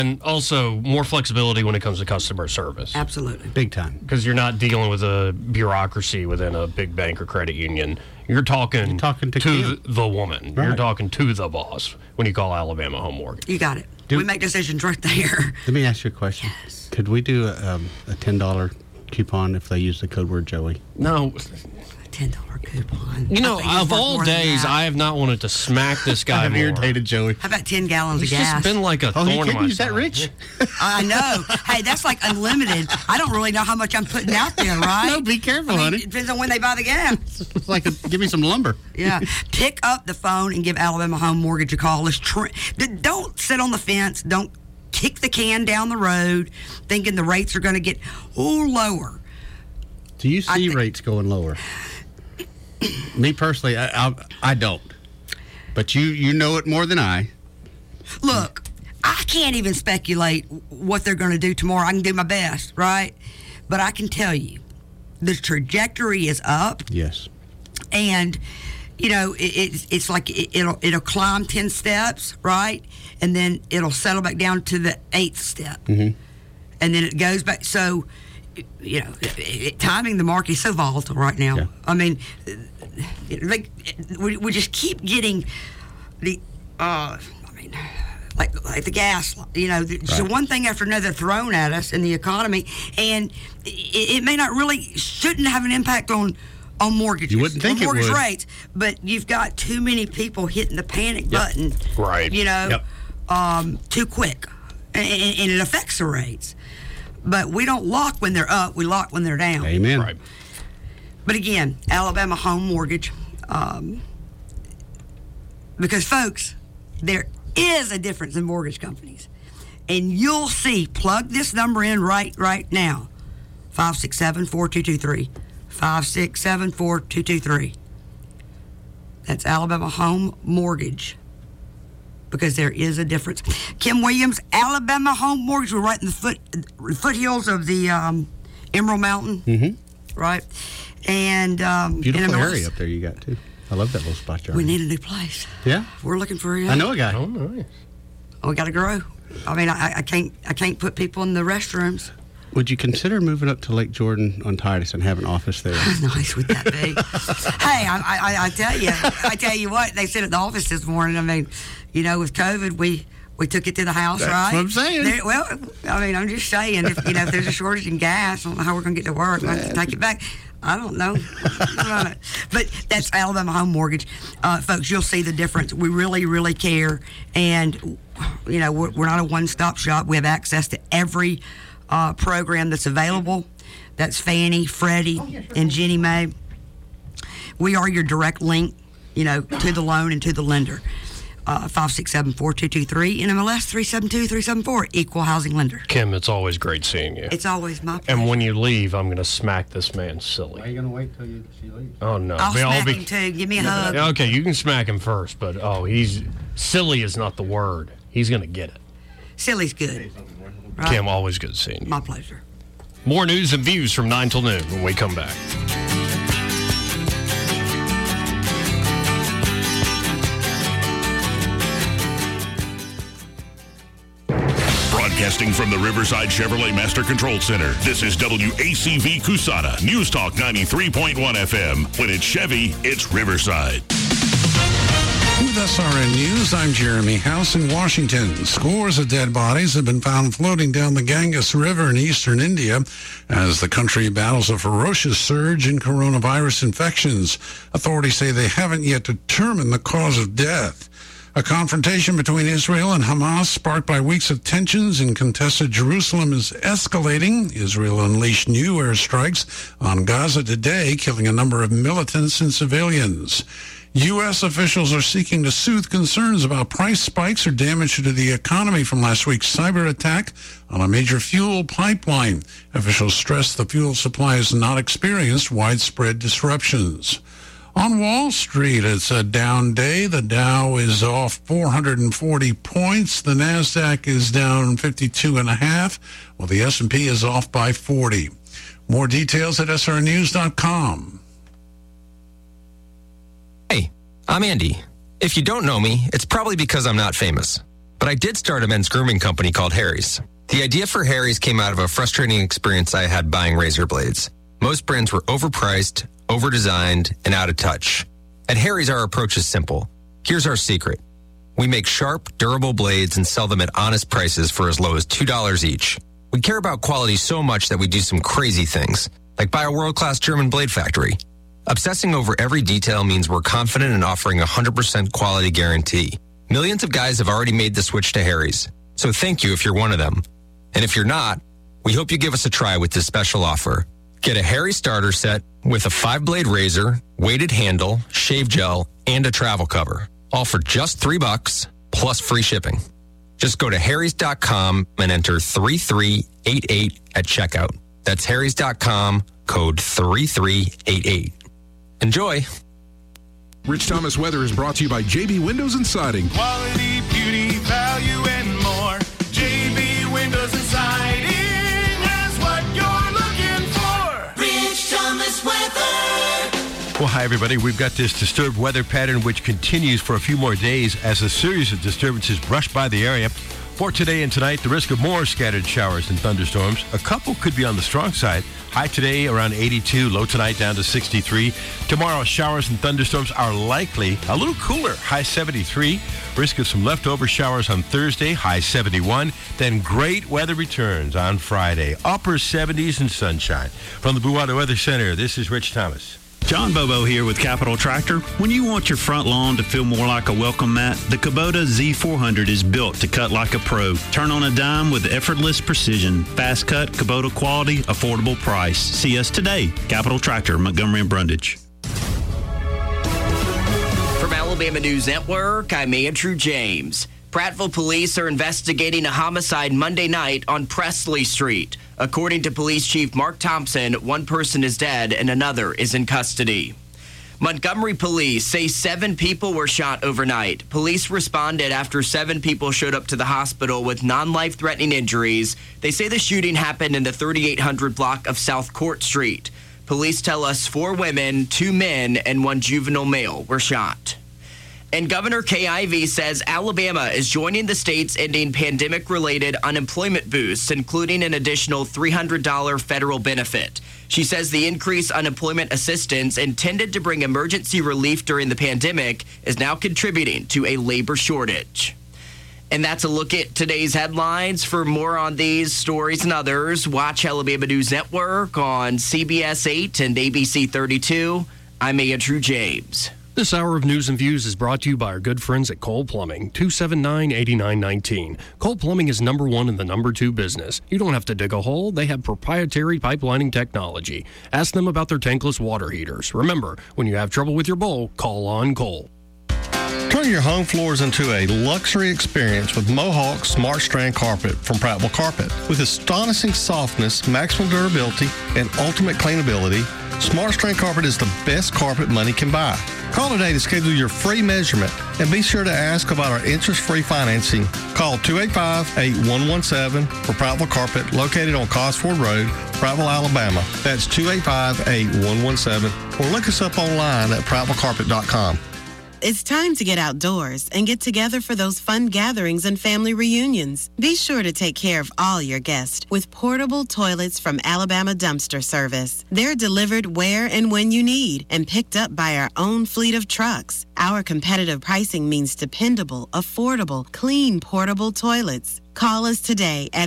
And also more flexibility when it comes to customer service. Absolutely. Big time. Because you're not dealing with a bureaucracy within a big bank or credit union. You're talking to the woman. Right. You're talking to the boss when you call Alabama Home Mortgage. You got it. We make decisions right there. Let me ask you a question. Yes. Could we do a $10 coupon if they use the code word Joey? No. $10 coupon. You know, of all days, I have not wanted to smack this guy more. Irritated Joey. How about 10 gallons He's of gas? It's just been like a thorn in my side. Is that rich? I know. Hey, that's like unlimited. I don't really know how much I'm putting out there, right? No, be careful, honey. It depends on when they buy the gas. It's like, give me some lumber. Yeah. Pick up the phone and give Alabama Home Mortgage a call. Don't sit on the fence. Don't kick the can down the road thinking the rates are going to get lower. Do you see rates going lower? Me personally, I don't. But you know it more than I. Look, I can't even speculate what they're going to do tomorrow. I can do my best, right? But I can tell you, the trajectory is up. Yes. And, you know, it's like it'll climb 10 steps, right? And then it'll settle back down to the 8th step. Mm-hmm. And then it goes back. So, you know, timing the market is so volatile right now. Yeah. I mean, we just keep getting like the gas, you know, so one thing after another thrown at us in the economy, and it may not really, shouldn't have an impact on mortgages. You wouldn't think mortgage it would. rates, but you've got too many people hitting the panic button, right? You know, too quick, and it affects the rates. But we don't lock when they're up; we lock when they're down. Amen. Right. But again, Alabama Home Mortgage, because folks, there is a difference in mortgage companies, and you'll see. Plug this number in right now: 567-4223. 567-4223. That's Alabama Home Mortgage, because there is a difference. Kim Williams, Alabama Home Mortgage. We're right in the foothills of the Emerald Mountain, right? And beautiful area up there you got too. I love that little spot you're We in. need a new place. Yeah, we're looking for a. I know a guy. Oh, nice. We got to grow. I mean, I can't put people in the restrooms. Would you consider moving up to Lake Jordan on Titus and have an office there? How nice would that be? Hey, I tell you what, they said at the office this morning. I mean, you know, with COVID, we took it to the house, That's right? what I'm saying. Well, I mean, I'm just saying, if there's a shortage in gas, I don't know how we're going to get to work. I have to take it back. I don't know. But that's Alabama Home Mortgage. Folks, you'll see the difference. We really, really care. And, you know, we're not a one-stop shop. We have access to every program that's available. That's Fannie, Freddie, and Ginnie Mae. We are your direct link, you know, to the loan and to the lender. 567-4223, NMLS 372374, Equal Housing Lender. Kim, it's always great seeing you. It's always my pleasure. And when you leave, I'm going to smack this man silly. Why are you going to wait till she leaves? Oh, no. I'll smack him too. Give me a hug. Okay, you can smack him first, but, silly is not the word. He's going to get it. Silly's good. Right? Kim, always good seeing you. My pleasure. More news and views from 9 till noon when we come back. Broadcasting from the Riverside Chevrolet Master Control Center, this is WACV Cusana, News Talk 93.1 FM. When it's Chevy, it's Riverside. With SRN News, I'm Jeremy House in Washington. Scores of dead bodies have been found floating down the Ganges River in eastern India as the country battles a ferocious surge in coronavirus infections. Authorities say they haven't yet determined the cause of death. A confrontation between Israel and Hamas, sparked by weeks of tensions in contested Jerusalem, is escalating. Israel unleashed new airstrikes on Gaza today, killing a number of militants and civilians. U.S. officials are seeking to soothe concerns about price spikes or damage to the economy from last week's cyber attack on a major fuel pipeline. Officials stress the fuel supply has not experienced widespread disruptions. On Wall Street, it's a down day. The Dow is off 440 points. The NASDAQ is down 52.5, while the S&P is off by 40. More details at srnews.com. Hey, I'm Andy. If you don't know me, it's probably because I'm not famous. But I did start a men's grooming company called Harry's. The idea for Harry's came out of a frustrating experience I had buying razor blades. Most brands were overpriced, overdesigned, and out of touch. At Harry's, our approach is simple. Here's our secret. We make sharp, durable blades and sell them at honest prices for as low as $2 each. We care about quality so much that we do some crazy things, like buy a world-class German blade factory. Obsessing over every detail means we're confident in offering a 100% quality guarantee. Millions of guys have already made the switch to Harry's, so thank you if you're one of them. And if you're not, we hope you give us a try with this special offer. Get a Harry's starter set with a 5-blade razor, weighted handle, shave gel, and a travel cover. All for just $3 plus free shipping. Just go to harrys.com and enter 3388 at checkout. That's harrys.com, code 3388. Enjoy. Rich Thomas Weather is brought to you by JB Windows and Siding. Quality, beauty, value, and more. JB Windows and Siding has what you're looking for. Rich Thomas Weather. Well, hi, everybody. We've got this disturbed weather pattern which continues for a few more days as a series of disturbances brush by the area. For today and tonight, the risk of more scattered showers and thunderstorms. A couple could be on the strong side. High today around 82, low tonight down to 63. Tomorrow, showers and thunderstorms are likely. A little cooler, high 73. Risk of some leftover showers on Thursday, high 71. Then great weather returns on Friday, upper 70s and sunshine. From the Blue Water Weather Center, this is Rich Thomas. John Bobo here with Capital Tractor. When you want your front lawn to feel more like a welcome mat, the Kubota Z400 is built to cut like a pro. Turn on a dime with effortless precision. Fast cut, Kubota quality, affordable price. See us today. Capital Tractor, Montgomery and Brundage. From Alabama News Network, I'm Andrew James. Prattville police are investigating a homicide Monday night on Presley Street. According to Police Chief Mark Thompson, one person is dead and another is in custody. Montgomery police say 7 people were shot overnight. Police responded after 7 people showed up to the hospital with non-life-threatening injuries. They say the shooting happened in the 3800 block of South Court Street. Police tell us 4 women, 2 men, and 1 juvenile male were shot. And Governor Kay Ivey says Alabama is joining the states ending pandemic-related unemployment boosts, including an additional $300 federal benefit. She says the increased unemployment assistance intended to bring emergency relief during the pandemic is now contributing to a labor shortage. And that's a look at today's headlines. For more on these stories and others, watch Alabama News Network on CBS 8 and ABC 32. I'm Andrew James. This hour of News and Views is brought to you by our good friends at Cole Plumbing, 279-8919. Cole Plumbing is number 1 in the number 2 business. You don't have to dig a hole. They have proprietary pipelining technology. Ask them about their tankless water heaters. Remember, when you have trouble with your bowl, call on Cole. Turn your home floors into a luxury experience with Mohawk Smart Strand Carpet from Prattville Carpet. With astonishing softness, maximum durability, and ultimate cleanability, Smart Strand Carpet is the best carpet money can buy. Call today to schedule your free measurement and be sure to ask about our interest-free financing. Call 285-8117 for Prattville Carpet, located on Cosford Road, Prattville, Alabama. That's 285-8117, or look us up online at prattvillecarpet.com. It's time to get outdoors and get together for those fun gatherings and family reunions. Be sure to take care of all your guests with portable toilets from Alabama Dumpster Service. They're delivered where and when you need and picked up by our own fleet of trucks. Our competitive pricing means dependable, affordable, clean portable toilets. Call us today at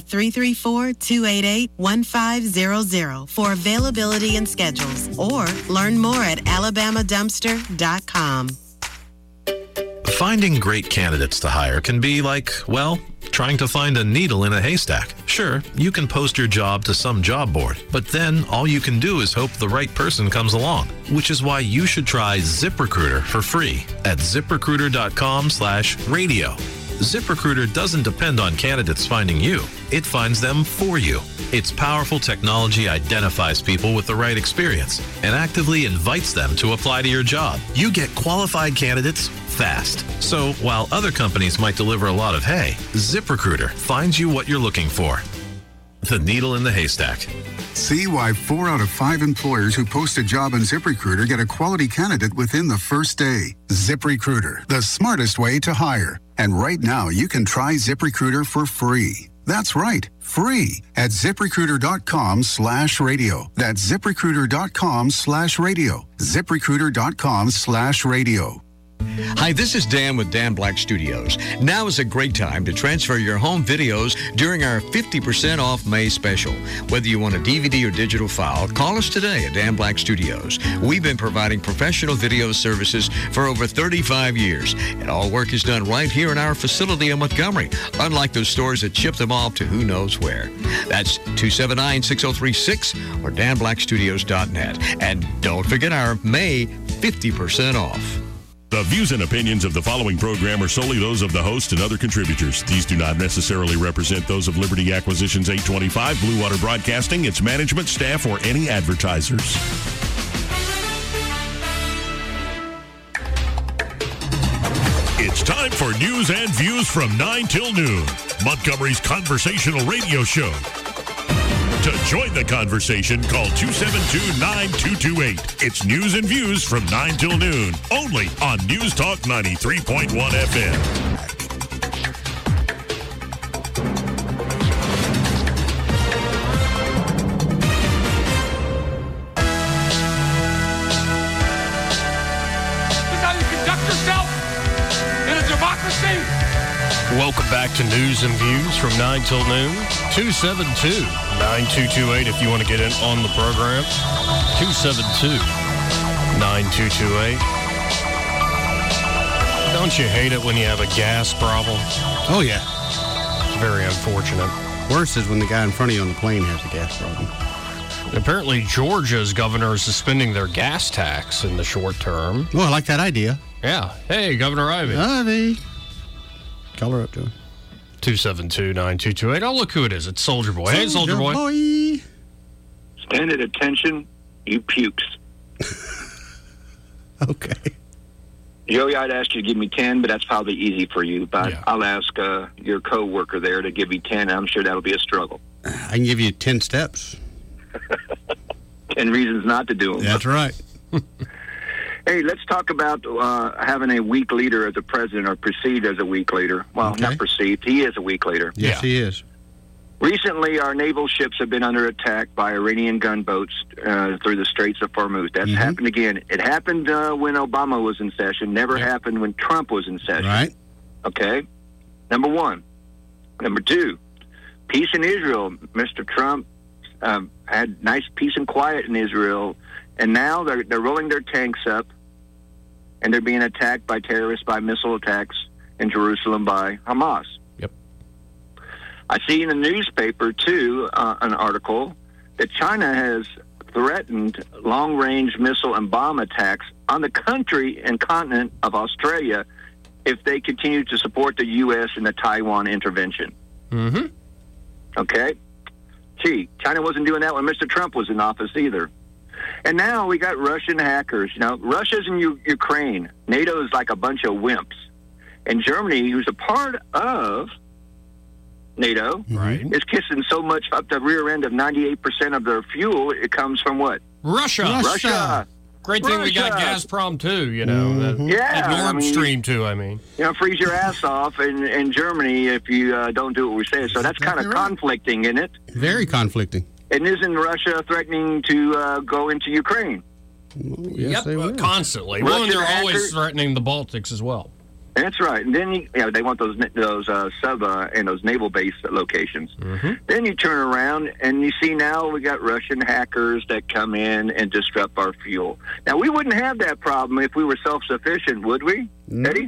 334-288-1500 for availability and schedules, or learn more at alabamadumpster.com. Finding great candidates to hire can be like, well, trying to find a needle in a haystack. Sure, you can post your job to some job board, but then all you can do is hope the right person comes along, which is why you should try ZipRecruiter for free at ZipRecruiter.com/radio. ZipRecruiter doesn't depend on candidates finding you. It finds them for you. Its powerful technology identifies people with the right experience and actively invites them to apply to your job. You get qualified candidates fast. So while other companies might deliver a lot of hay, ZipRecruiter finds you what you're looking for. the needle in the haystack. See why 4 out of 5 employers who post a job on ZipRecruiter get a quality candidate within the first day. ZipRecruiter, the smartest way to hire. And right now, you can try ZipRecruiter for free. That's right, free at ZipRecruiter.com/radio. That's ZipRecruiter.com/radio. ZipRecruiter.com/radio. Hi, this is Dan with Dan Black Studios. Now is a great time to transfer your home videos during our 50% off May special. Whether you want a DVD or digital file, call us today at Dan Black Studios. We've been providing professional video services for over 35 years, and all work is done right here in our facility in Montgomery, unlike those stores that ship them off to who knows where. That's 279-6036 or danblackstudios.net. And don't forget our May 50% off. The views and opinions of the following program are solely those of the host and other contributors. These do not necessarily represent those of Liberty Acquisitions 825, Blue Water Broadcasting, its management, staff, or any advertisers. It's time for news and views from 9 till noon, Montgomery's conversational radio show. To join the conversation, call 272-9228. It's news and views from 9 till noon, only on News Talk 93.1 FM. This is how you conduct yourself in a democracy? Welcome back to News and Views from 9 till noon. 272-9228 if you want to get in on the program. 272-9228. Don't you hate it when you have a gas problem? Oh, yeah. It's very unfortunate. Worse is when the guy in front of you on the plane has a gas problem. Apparently, Georgia's governor is suspending their gas tax in the short term. Oh, I like that idea. Yeah. Hey, Governor Ivey. Ivey. Call her up to him. 272-9228. Oh, look who it is. It's Soldier Boy. Hey, Soldier Boy. Stand at attention, you pukes. Okay. Joey, I'd ask you to give me 10, but that's probably easy for you. But yeah. I'll ask your co-worker there to give me 10. I'm sure that'll be a struggle. I can give you 10 steps. 10 reasons not to do them. That's right. Hey, let's talk about having a weak leader as a president, or perceived as a weak leader. Well, Okay. not perceived. He is a weak leader. Yes, he is. Recently, our naval ships have been under attack by Iranian gunboats through the Straits of Hormuz. That's happened again. It happened when Obama was in session. Never happened when Trump was in session. Right. Okay? Number one. Number two, peace in Israel. Mr. Trump had nice peace and quiet in Israel, and now they're rolling their tanks up, and they're being attacked by terrorists by missile attacks in Jerusalem by Hamas. Yep. I see in the newspaper, too, an article that China has threatened long-range missile and bomb attacks on the country and continent of Australia if they continue to support the U.S. in the Taiwan intervention. Mm-hmm. Okay? Gee, China wasn't doing that when Mr. Trump was in office either. And now we got Russian hackers. You know, Russia's in Ukraine. NATO is like a bunch of wimps. And Germany, who's a part of NATO, is kissing so much up the rear end of 98% of their fuel. It comes from what? Russia. Great thing we got Gazprom, too, you know. Nord Stream, too, I mean. You know, freeze your ass off in Germany if you don't do what we say. So that's kind of conflicting, isn't it? Very conflicting. And isn't Russia threatening to go into Ukraine? Yes, they will. Constantly. Russian Well, and they're always hackers- threatening the Baltics as well. That's right. And then they want those sub and those naval base locations. Mm-hmm. Then you turn around and you see now we got Russian hackers that come in and disrupt our fuel. Now, we wouldn't have that problem if we were self-sufficient, would we, Eddie?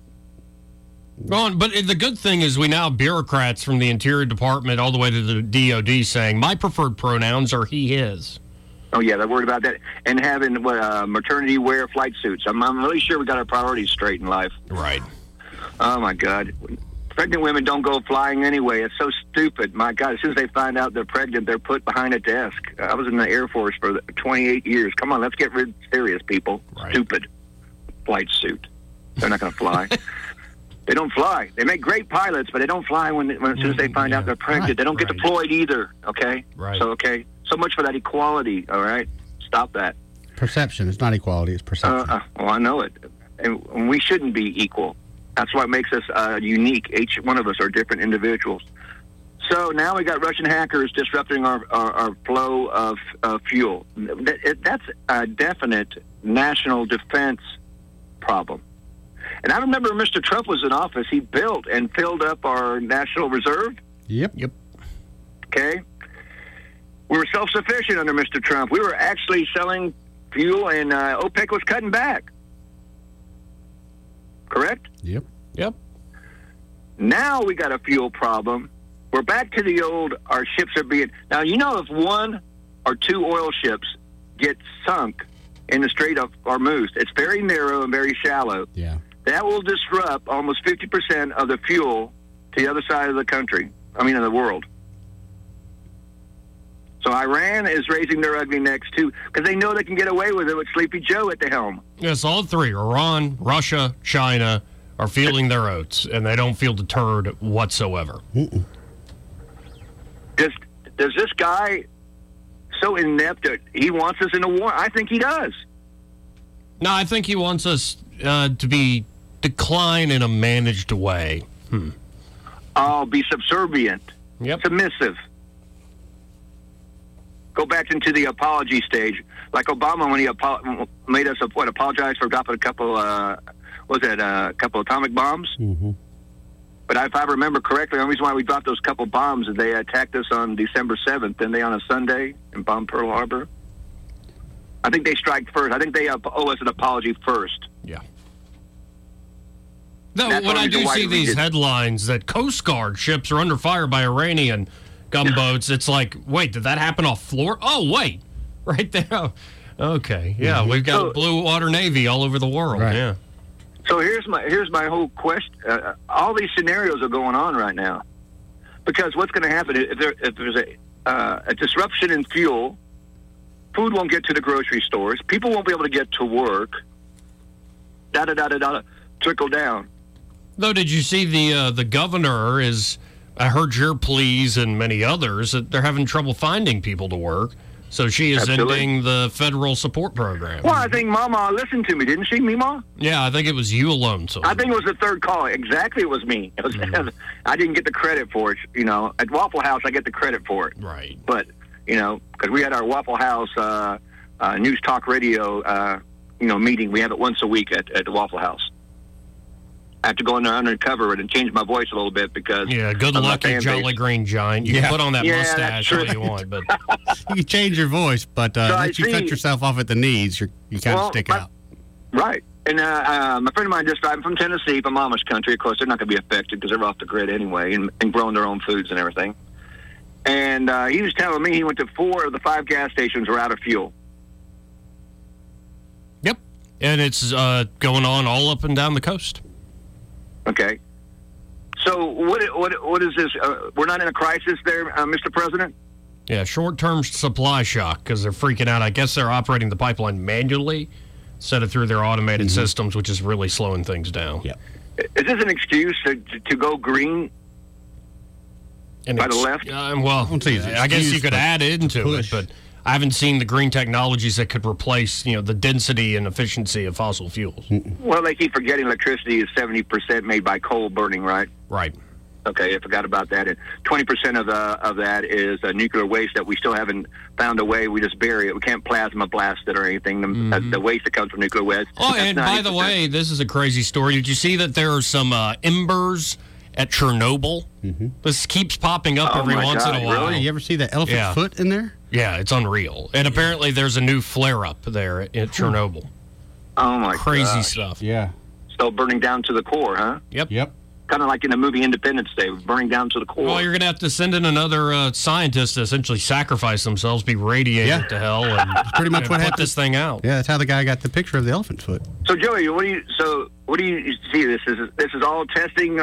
Well, but the good thing is we now have bureaucrats from the Interior Department all the way to the DOD saying, my preferred pronouns are he, his. Oh, yeah, they're worried about that. And having maternity wear flight suits. I'm really sure we got our priorities straight in life. Right. Oh, my God. Pregnant women don't go flying anyway. It's so stupid. My God, as soon as they find out they're pregnant, they're put behind a desk. I was in the Air Force for 28 years. Come on, let's get serious, people. Right. Stupid flight suit. They're not going to fly. They don't fly. They make great pilots, but they don't fly when as soon as they find out they're pregnant. They don't get deployed either, okay? Right. So, okay. So much for that equality, all right? Stop that. Perception. It's not equality. It's perception. Well, I know it. And we shouldn't be equal. That's what makes us unique. Each one of us are different individuals. So now we got Russian hackers disrupting our flow of fuel. That's a definite national defense problem. And I remember when Mr. Trump was in office, he built and filled up our National Reserve. Yep. Okay? We were self-sufficient under Mr. Trump. We were actually selling fuel, and OPEC was cutting back. Correct? Yep. Now we got a fuel problem. We're back to the old, our ships are being... Now, you know, if one or two oil ships get sunk in the Strait of Hormuz, it's very narrow and very shallow. Yeah. That will disrupt almost 50% of the fuel to the other side of the country. Of the world. So Iran is raising their ugly necks, too, because they know they can get away with it with Sleepy Joe at the helm. Yes, all three, Iran, Russia, China, are feeling their oats, and they don't feel deterred whatsoever. Does this guy so inept that he wants us in a war? I think he does. No, I think he wants us to be decline in a managed way. I'll be subservient, submissive. Go back into the apology stage, like Obama when he made us apologize for dropping a couple, a couple atomic bombs. Mm-hmm. But if I remember correctly, the reason why we dropped those couple bombs is they attacked us on December 7th, and they on a Sunday and bombed Pearl Harbor. I think they strike first. I think they owe us an apology first. Yeah. No, when I do see these headlines that Coast Guard ships are under fire by Iranian gunboats, it's like, wait, did that happen off Florida? Oh, wait, right there. Okay, yeah, we've got a Blue Water Navy all over the world. Right. Yeah. So here's my whole question. All these scenarios are going on right now, because what's going to happen if there's a disruption in fuel? Food won't get to the grocery stores. People won't be able to get to work. Trickle down. Though, did you see the governor is? I heard your pleas and many others that they're having trouble finding people to work. So she is ending the federal support program. Well, I think Mama listened to me, didn't she, Mima? Yeah, I think it was you alone. So I think it was the third call. Exactly, it was me. It was, I didn't get the credit for it. At Waffle House, I get the credit for it. Right. But, because we had our Waffle House News Talk Radio, meeting. We have it once a week at the Waffle House. I have to go in there undercover and change my voice a little bit because... Yeah, good luck, you Jolly Green Giant. You can put on that mustache all you want, but... You can change your voice, but once you cut yourself off at the knees, you kind of stick out. Right. And my friend of mine just driving from Tennessee, from Amish country. Of course, they're not going to be affected because they're off the grid anyway and growing their own foods and everything. And he was telling me he went to 4 of the 5 gas stations were out of fuel. Yep. And it's going on all up and down the coast. Okay. So what is this? We're not in a crisis there, Mr. President? Yeah, short-term supply shock because they're freaking out. I guess they're operating the pipeline manually instead of through their automated systems, which is really slowing things down. Yeah. Is this an excuse to go green by the left? Well, I guess you could add into it, but I haven't seen the green technologies that could replace, the density and efficiency of fossil fuels. Well, they keep forgetting electricity is 70% made by coal burning, right? Right. Okay, I forgot about that. And 20% of that is nuclear waste that we still haven't found a way. We just bury it. We can't plasma blast it or anything. The waste that comes from nuclear waste. Oh, and by the way, this is a crazy story. Did you see that there are some embers at Chernobyl? This keeps popping up every once in a while. Really? You ever see the elephant foot in there? Yeah, it's unreal. And apparently there's a new flare-up there at Chernobyl. Oh, my Crazy stuff. Yeah. Still burning down to the core, huh? Yep. Kind of like in the movie Independence Day, burning down to the core. Well, you're going to have to send in another scientist to essentially sacrifice themselves, be radiated to hell, and pretty much what happened. This thing out. Yeah, that's how the guy got the picture of the elephant foot. So, Joey, what do you see? This is all testing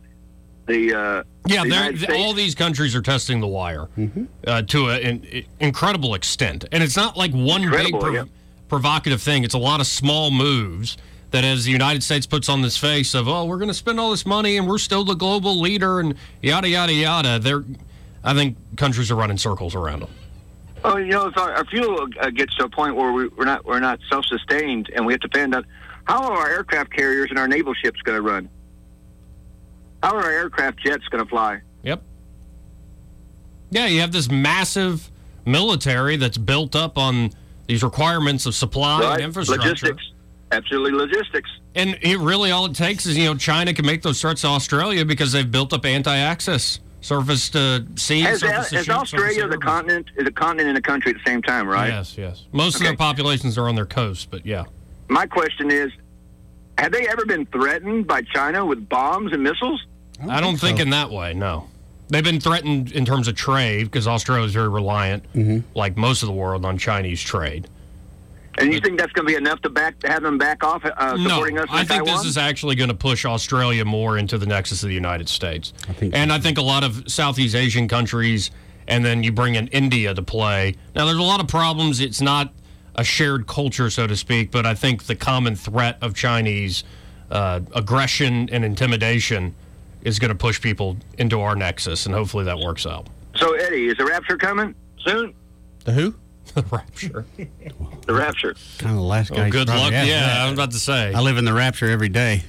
all these countries are testing the wire to an incredible extent, and it's not like one big provocative thing. It's a lot of small moves that as the United States puts on this face of, oh, we're going to spend all this money and we're still the global leader and yada, yada, yada, I think countries are running circles around them. Oh, if our fuel gets to a point where we're not self-sustained and we have to depend on, how are our aircraft carriers and our naval ships going to run? How are our aircraft jets going to fly? Yep. Yeah, you have this massive military that's built up on these requirements of supply and infrastructure. Logistics. Absolutely logistics. And all it takes is, China can make those threats to Australia because they've built up anti-access. Surface to sea, surface to ship. Is Australia a continent and a country at the same time, right? Yes. Most of their populations are on their coast, but yeah. My question is, have they ever been threatened by China with bombs and missiles? I don't think in that way, no. They've been threatened in terms of trade because Australia is very reliant, like most of the world, on Chinese trade. And you think that's going to be enough to have them back off supporting us in I think Taiwan? This is actually going to push Australia more into the nexus of the United States. I think a lot of Southeast Asian countries, and then you bring in India to play. Now, there's a lot of problems. It's not a shared culture, so to speak, but I think the common threat of Chinese aggression and intimidation is going to push people into our nexus, and hopefully that works out. So, Eddie, is the rapture coming soon? The who? The rapture. The rapture. Kind of the last guy. Good luck. Yeah, I was about to say. I live in the rapture every day.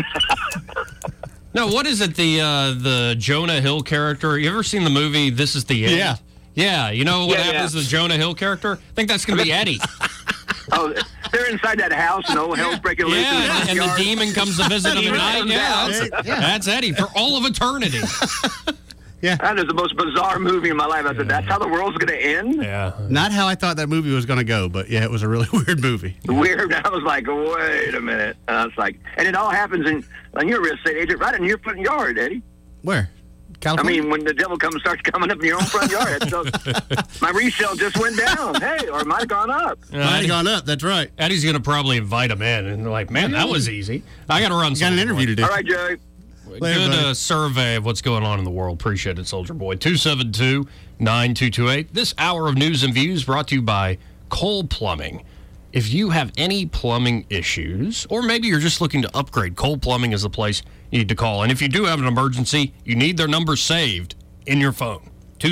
No, what is it? The Jonah Hill character. You ever seen the movie This Is the End? Yeah. Yeah. You know what happens to the Jonah Hill character? I think that's going to be Eddie. Oh, they're inside that house and all hell's breaking loose. Yeah, and the demon comes to visit him at night. Yeah, that's Eddie for all of eternity. Yeah. That is the most bizarre movie in my life. I said, that's how the world's going to end? Yeah. Not how I thought that movie was going to go, but yeah, it was a really weird movie. Weird. I was like, wait a minute. And I was like, and it all happens on your real estate agent right in your front yard, Eddie. Where? California? I mean, when the devil starts coming up in your own front yard. So, my resale just went down. Hey, or it might have gone up. Might have gone up. That's right. Eddie's going to probably invite him in, and they're like, man, that was easy. I got to run. Got an interview to do. All right, Joey. Good survey of what's going on in the world. Appreciate it, Soldier Boy. 272-9228. This hour of news and views brought to you by Cole Plumbing. If you have any plumbing issues, or maybe you're just looking to upgrade, Cole Plumbing is the place you need to call. And if you do have an emergency, you need their number saved in your phone.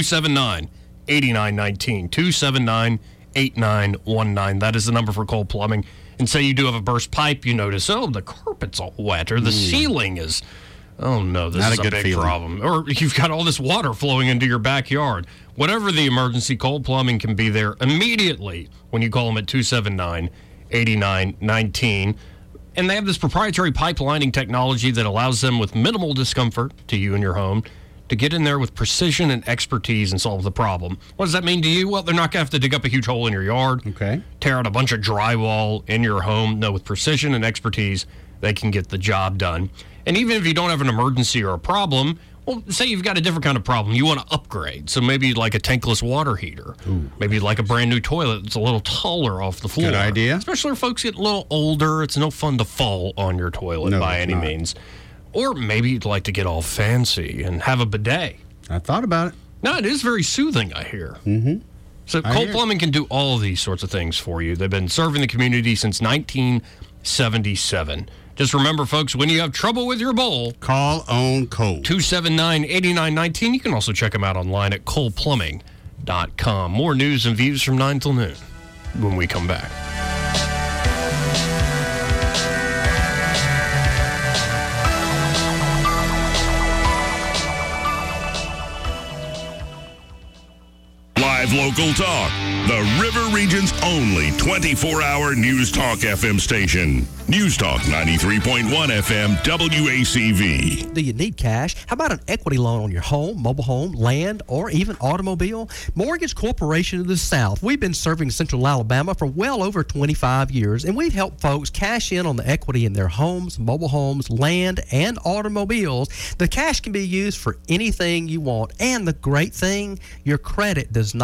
279-8919. 279-8919. That is the number for Cole Plumbing. And say you do have a burst pipe, you notice, the carpet's all wet, or the ceiling is... Oh, no, this is a big problem. Or you've got all this water flowing into your backyard. Whatever the emergency, Cole Plumbing can be there immediately when you call them at 279-8919. And they have this proprietary pipelining technology that allows them with minimal discomfort to you and your home to get in there with precision and expertise and solve the problem. What does that mean to you? Well, they're not going to have to dig up a huge hole in your yard, tear out a bunch of drywall in your home. No, with precision and expertise, they can get the job done. And even if you don't have an emergency or a problem, well, say you've got a different kind of problem. You want to upgrade. So maybe you'd like a tankless water heater. Maybe you'd like a brand new toilet that's a little taller off the floor. Good idea. Especially if folks get a little older. It's no fun to fall on your toilet by any means. Or maybe you'd like to get all fancy and have a bidet. I thought about it. No, it is very soothing, I hear. Mm-hmm. So Cole Plumbing can do all of these sorts of things for you. They've been serving the community since 1977. Just remember, folks, when you have trouble with your bowl, call on Cole. 279-8919. You can also check them out online at coleplumbing.com. More news and views from 9 till noon when we come back. Live local talk. The River Region's only 24-hour News Talk FM station. News Talk 93.1 FM WACV. Do you need cash? How about an equity loan on your home, mobile home, land, or even automobile? Mortgage Corporation of the South. We've been serving Central Alabama for well over 25 years, and we've helped folks cash in on the equity in their homes, mobile homes, land, and automobiles. The cash can be used for anything you want, and the great thing, your credit does not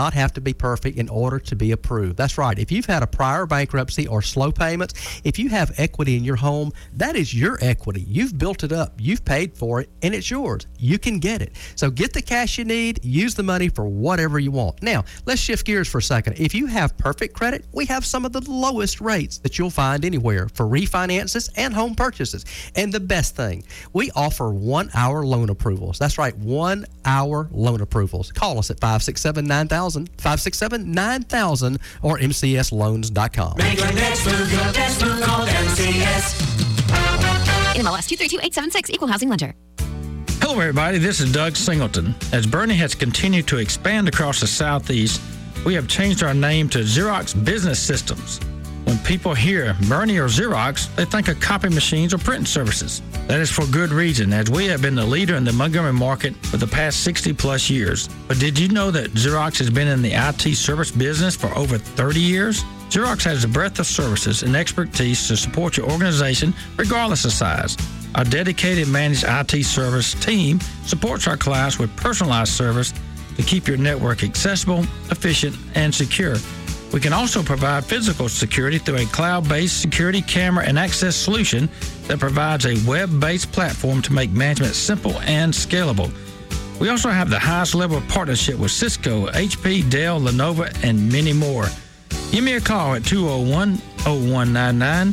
not have to be perfect in order to be approved. That's right. If you've had a prior bankruptcy or slow payments, if you have equity in your home, that is your equity. You've built it up. You've paid for it, and it's yours. You can get it. So get the cash you need. Use the money for whatever you want. Now, let's shift gears for a second. If you have perfect credit, we have some of the lowest rates that you'll find anywhere for refinances and home purchases. And the best thing, we offer 1-hour loan approvals. That's right, 1-hour loan approvals. Call us at 567-9000, 567-9000, or mcsloans.com. Make your next move your best move. Call MCS. NMLS 232876, Equal Housing Lender. Hello, everybody. This is Doug Singleton. As Bernie has continued to expand across the Southeast, we have changed our name to Xerox Business Systems. When people hear Bernie or Xerox, they think of copy machines or printing services. That is for good reason, as we have been the leader in the Montgomery market for the past 60-plus years. But did you know that Xerox has been in the IT service business for over 30 years? Xerox has a breadth of services and expertise to support your organization regardless of size. Our dedicated managed IT service team supports our clients with personalized service to keep your network accessible, efficient, and secure. We can also provide physical security through a cloud-based security camera and access solution that provides a web-based platform to make management simple and scalable. We also have the highest level of partnership with Cisco, HP, Dell, Lenovo, and many more. Give me a call at 201-0199,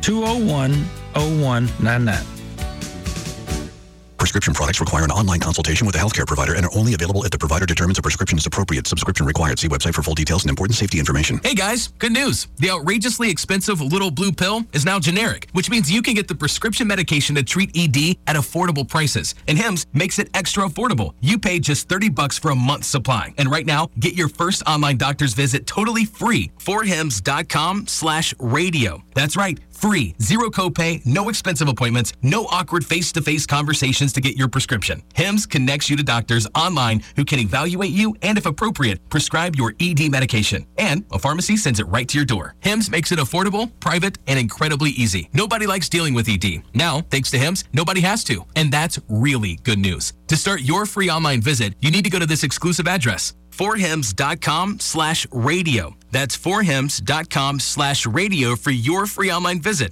201-0199. Prescription products require an online consultation with a healthcare provider and are only available if the provider determines a prescription is appropriate. Subscription required. See website for full details and important safety information. Hey guys, good news. The outrageously expensive little blue pill is now generic, which means you can get the prescription medication to treat ED at affordable prices. And Hims makes it extra affordable. You pay just $30 for a month's supply. And right now, get your first online doctor's visit totally free. 4hims.com/radio. That's right. Free, zero copay, no expensive appointments, no awkward face-to-face conversations to get your prescription. Hims connects you to doctors online who can evaluate you and, if appropriate, prescribe your ED medication. And a pharmacy sends it right to your door. Hims makes it affordable, private, and incredibly easy. Nobody likes dealing with ED. Now, thanks to Hims, nobody has to. And that's really good news. To start your free online visit, you need to go to this exclusive address, 4hims.com/radio. That's 4hims.com/radio for your free online visit.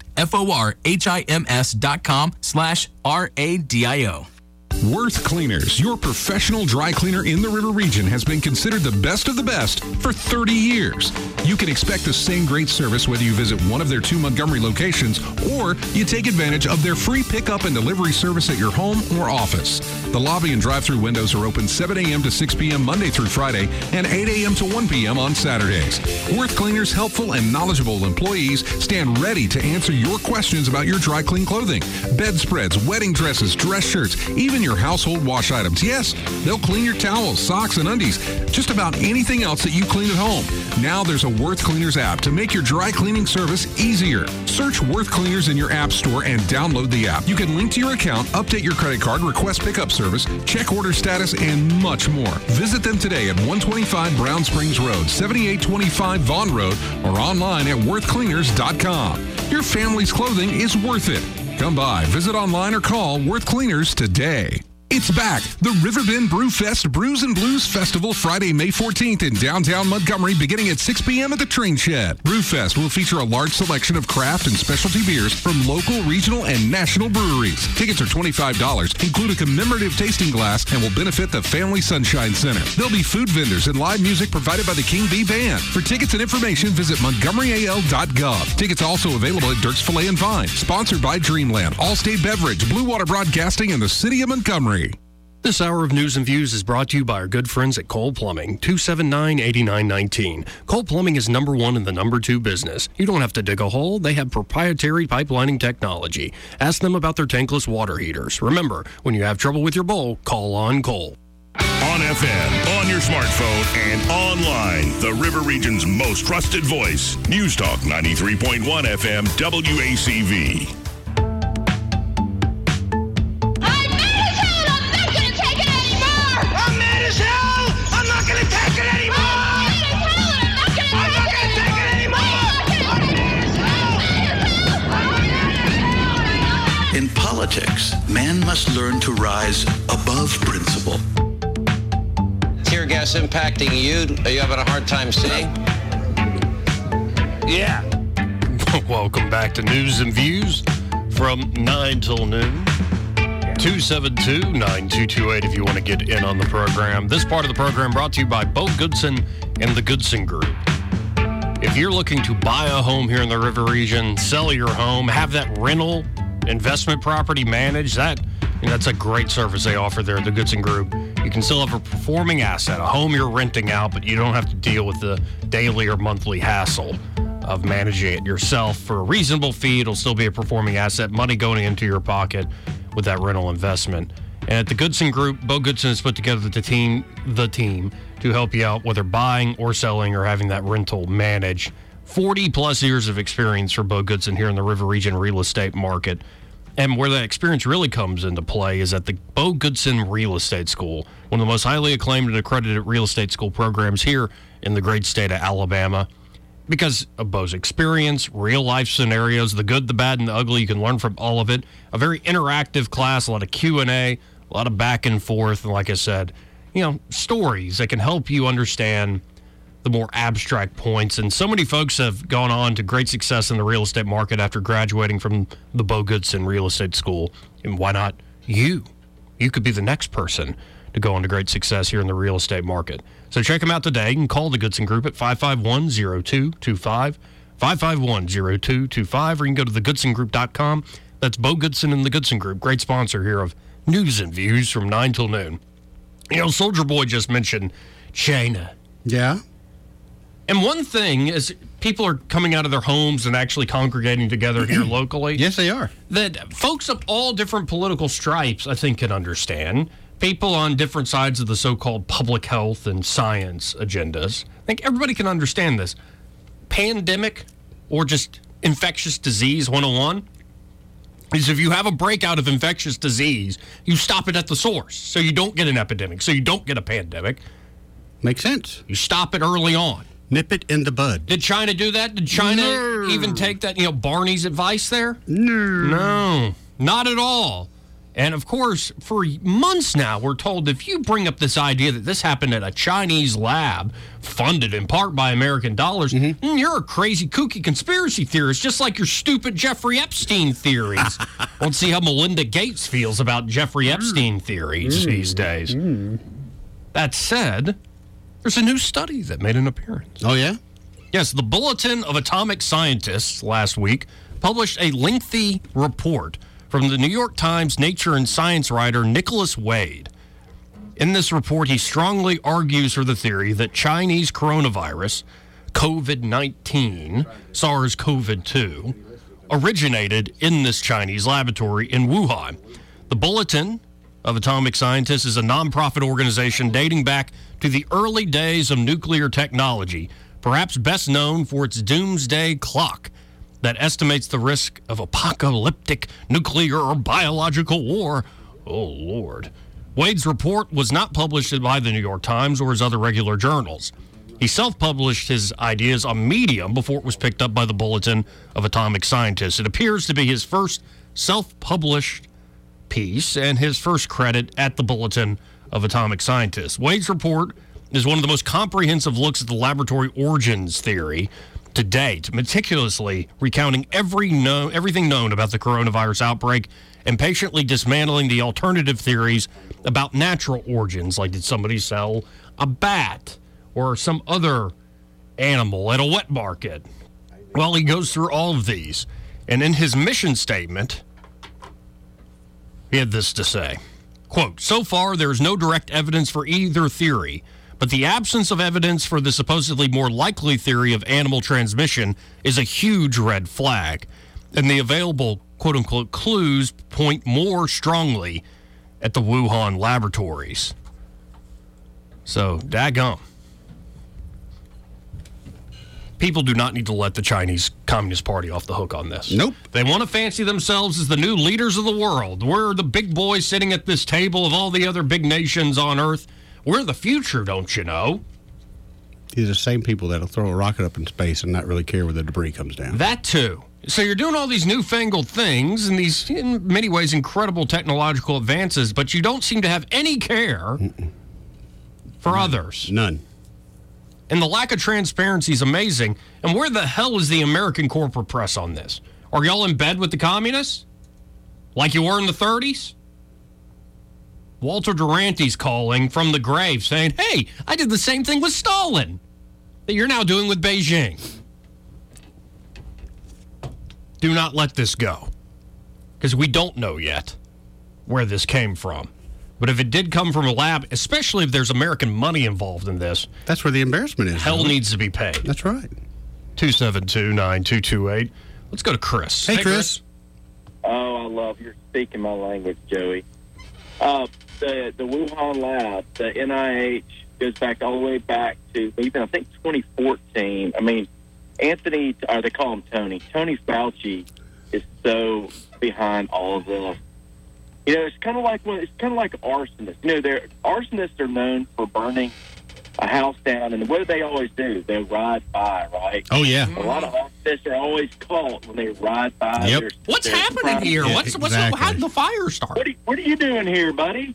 FORHIMS.com/RADIO. Worth Cleaners, your professional dry cleaner in the River Region, has been considered the best of the best for 30 years. You can expect the same great service whether you visit one of their 2 Montgomery locations or you take advantage of their free pickup and delivery service at your home or office. The lobby and drive-through windows are open 7 a.m. to 6 p.m. Monday through Friday and 8 a.m. to 1 p.m. on Saturdays. Worth Cleaners' helpful and knowledgeable employees stand ready to answer your questions about your dry clean clothing, bedspreads, wedding dresses, dress shirts, even your household wash items. Yes, they'll clean your towels, socks, and undies, just about anything else that you clean at home. Now there's a Worth Cleaners app to make your dry cleaning service easier. Search Worth Cleaners in your app store and download the app. You can link to your account, update your credit card, request pickup service, check order status, and much more. Visit them today at 125 Brown Springs Road, 7825 Vaughn Road, or online at worthcleaners.com. Your family's clothing is worth it. Come by, visit online, or call Worth Cleaners today. It's back. The Riverbend Brew Fest Brews and Blues Festival, Friday, May 14th in downtown Montgomery, beginning at 6 p.m. at the Train Shed. Brew Fest will feature a large selection of craft and specialty beers from local, regional, and national breweries. Tickets are $25, include a commemorative tasting glass, and will benefit the Family Sunshine Center. There'll be food vendors and live music provided by the King Bee Band. For tickets and information, visit montgomeryal.gov. Tickets also available at Dirk's Filet and Vine. Sponsored by Dreamland, Allstate Beverage, Blue Water Broadcasting, and the City of Montgomery. This hour of News and Views is brought to you by our good friends at Cole Plumbing, 279-8919. Cole Plumbing is number 1 in the number 2 business. You don't have to dig a hole. They have proprietary pipelining technology. Ask them about their tankless water heaters. Remember, when you have trouble with your bowl, call on Cole. On FM, on your smartphone, and online, the River Region's most trusted voice. News Talk 93.1 FM WACV. In politics, man must learn to rise above principle. Here tear gas impacting you? Are you having a hard time seeing? Yeah. Welcome back to News and Views from 9 till noon. 272-9228 if you want to get in on the program. This part of the program brought to you by Bo Goodson and the Goodson Group. If you're looking to buy a home here in the River Region, sell your home, have that rental investment property managed, that's a great service they offer there at the Goodson Group. You can still have a performing asset, a home you're renting out, but you don't have to deal with the daily or monthly hassle of managing it yourself. For a reasonable fee, it'll still be a performing asset, money going into your pocket with that rental investment. And at the Goodson Group, Bo Goodson has put together the team to help you out, whether buying or selling or having that rental managed. 40-plus years of experience for Bo Goodson here in the River Region real estate market. And where that experience really comes into play is at the Bo Goodson Real Estate School, one of the most highly acclaimed and accredited real estate school programs here in the great state of Alabama. Because of Bo's experience, real-life scenarios, the good, the bad, and the ugly, you can learn from all of it. A very interactive class, a lot of Q&A, a lot of back and forth, and like I said, stories that can help you understand the more abstract points. And so many folks have gone on to great success in the real estate market after graduating from the Bo Goodson Real Estate School. And why not you? You could be the next person to go on to great success here in the real estate market. So check them out today. You can call the Goodson Group at 551-0225, 551-0225, or you can go to thegoodsongroup.com. That's Bo Goodson and the Goodson Group, great sponsor here of News and Views from 9 till noon. Soldier Boy just mentioned China. Yeah. And one thing is people are coming out of their homes and actually congregating together here locally. Yes, they are. That folks of all different political stripes, I think, can understand. People on different sides of the so-called public health and science agendas. I think everybody can understand this. Pandemic or just infectious disease 101 is if you have a breakout of infectious disease, you stop it at the source so you don't get an epidemic, so you don't get a pandemic. Makes sense. You stop it early on. Nip it in the bud. Did China do that? Did China even take that, Barney's advice there? No, not at all. And, of course, for months now, we're told if you bring up this idea that this happened at a Chinese lab funded in part by American dollars, you're a crazy, kooky conspiracy theorist, just like your stupid Jeffrey Epstein theories. Let's see how Melinda Gates feels about Jeffrey Epstein theories these days. That said, there's a new study that made an appearance. Oh, yeah? Yes, the Bulletin of Atomic Scientists last week published a lengthy report from the New York Times Nature and Science writer Nicholas Wade. In this report, he strongly argues for the theory that Chinese coronavirus, COVID-19, SARS-CoV-2, originated in this Chinese laboratory in Wuhan. The Bulletin of Atomic Scientists is a nonprofit organization dating back to the early days of nuclear technology, perhaps best known for its doomsday clock that estimates the risk of apocalyptic nuclear or biological war. Oh, Lord. Wade's report was not published by the New York Times or his other regular journals. He self-published his ideas on Medium before it was picked up by the Bulletin of Atomic Scientists. It appears to be his first self-published piece and his first credit at the Bulletin of Atomic Scientists. Wade's report is one of the most comprehensive looks at the laboratory origins theory to date, meticulously recounting everything known about the coronavirus outbreak and patiently dismantling the alternative theories about natural origins, like did somebody sell a bat or some other animal at a wet market. Well, he goes through all of these, and in his mission statement, he had this to say, quote, "So far, there is no direct evidence for either theory, but the absence of evidence for the supposedly more likely theory of animal transmission is a huge red flag, and the available quote-unquote clues point more strongly at the Wuhan laboratories." So, daggum. People do not need to let the Chinese Communist Party off the hook on this. Nope. They want to fancy themselves as the new leaders of the world. We're the big boys sitting at this table of all the other big nations on Earth. We're the future, don't you know? These are the same people that'll throw a rocket up in space and not really care where the debris comes down. That too. So you're doing all these newfangled things and these, in many ways, incredible technological advances, but you don't seem to have any care for others. None. And the lack of transparency is amazing. And where the hell is the American corporate press on this? Are y'all in bed with the communists? Like you were in the 30s? Walter Duranty's calling from the grave saying, hey, I did the same thing with Stalin that you're now doing with Beijing. Do not let this go. Because we don't know yet where this came from. But if it did come from a lab, especially if there's American money involved in this, that's where the embarrassment is. Hell needs to be paid. That's right. 272-9228. Let's go to Chris. Hey, Chris. Oh, I love you're speaking my language, Joey. The Wuhan lab, the NIH, goes back all the way back to even, I think, 2014. I mean, Anthony, or they call him Tony. Tony Fauci is so behind all of this. You know, it's kind of like arsonists. You know, arsonists are known for burning a house down, and what do they always do? They ride by, right? Oh, yeah. A lot of arsonists are always caught when they ride by. Yep. What's happening here? Yeah, How did the fire start? What are you doing here, buddy?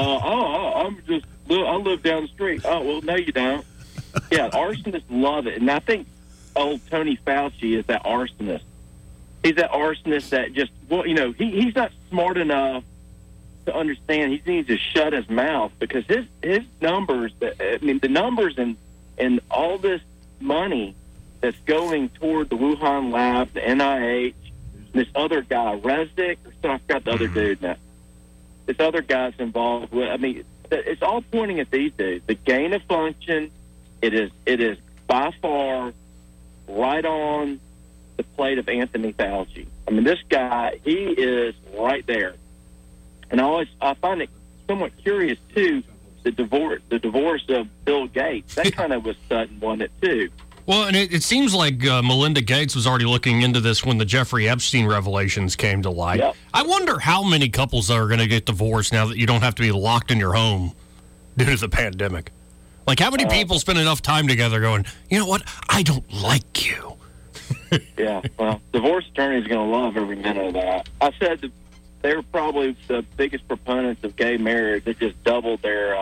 I live down the street. Oh, well, no, you don't. Yeah, arsonists love it, and I think old Tony Fauci is that arsonist. He's that arsonist that just, well, you know, he's not smart enough to understand. He needs to shut his mouth because his numbers, I mean, the numbers and all this money that's going toward the Wuhan lab, the NIH, this other guy, Resnick, I forgot the other dude now. This other guy's involved with, I mean, it's all pointing at these dudes. The gain of function, it is by far right on the plate of Anthony Fauci. I mean, this guy, he is right there. And I find it somewhat curious, too, the divorce of Bill Gates. That kind of was sudden, wasn't it, too? Well, and it seems like Melinda Gates was already looking into this when the Jeffrey Epstein revelations came to light. Yep. I wonder how many couples are going to get divorced now that you don't have to be locked in your home due to the pandemic. Like, how many people spend enough time together going, you know what, I don't like you? Yeah, well, divorce attorneys are going to love every minute of that. I said that they're probably the biggest proponents of gay marriage. They just doubled their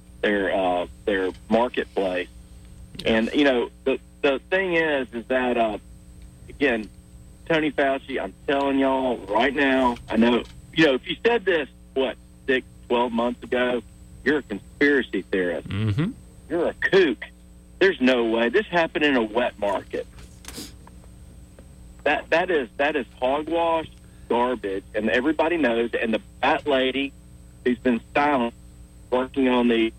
marketplace. Yeah. And, you know, the thing is that, again, Tony Fauci, I'm telling y'all right now, I know, you know, if you said this, 6-12 months ago, you're a conspiracy theorist. Mm-hmm. You're a kook. There's no way. This happened in a wet market. That is hogwash garbage, and everybody knows. And that lady who's been silent, working on the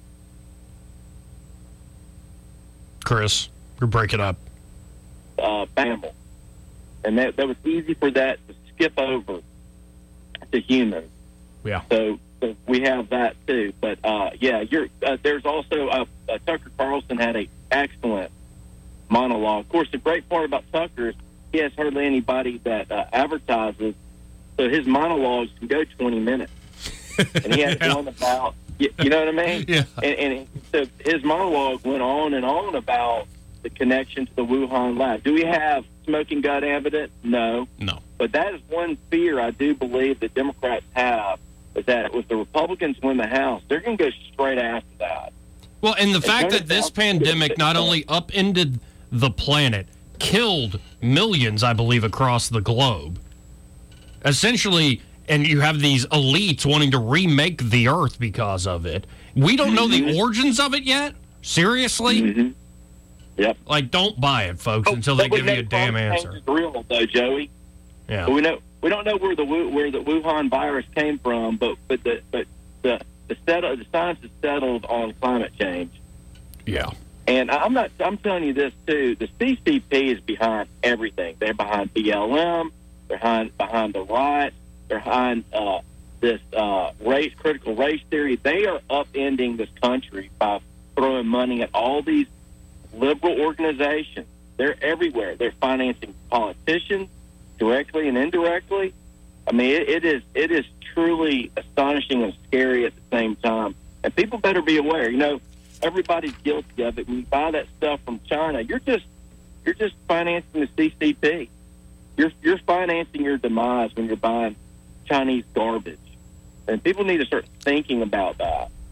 Chris, you're breaking up. mammal, and that was easy for that to skip over to humans. Yeah. So we have that too. But yeah, there's also Tucker Carlson had an excellent monologue. Of course, the great part about Tucker is he has hardly anybody that advertises, so his monologues can go 20 minutes. And he had one about, you know what I mean? Yeah. And so his monologue went on and on about the connection to the Wuhan lab. Do we have smoking gun evidence? No. No. But that is one fear I do believe that Democrats have, is that if the Republicans win the House, they're going to go straight after that. Well, and the fact that this pandemic not only upended the planet, killed millions, I believe, across the globe. Essentially, and you have these elites wanting to remake the earth because of it. We don't know the origins of it yet? Seriously? Mm-hmm. Yep. Like, don't buy it, folks, until they give you a damn answer. It's real, though, Joey. Yeah. But we don't know where the Wuhan virus came from, but the science is settled on climate change. Yeah. And I'm telling you this too. The CCP is behind everything. They're behind BLM. They're behind the riots. They're behind this critical race theory. They are upending this country by throwing money at all these liberal organizations. They're everywhere. They're financing politicians directly and indirectly. I mean, it is truly astonishing and scary at the same time. And people better be aware. You know, everybody's guilty of it. When you buy that stuff from China, you're just financing the CCP. You're financing your demise when you're buying Chinese garbage. And people need to start thinking about that.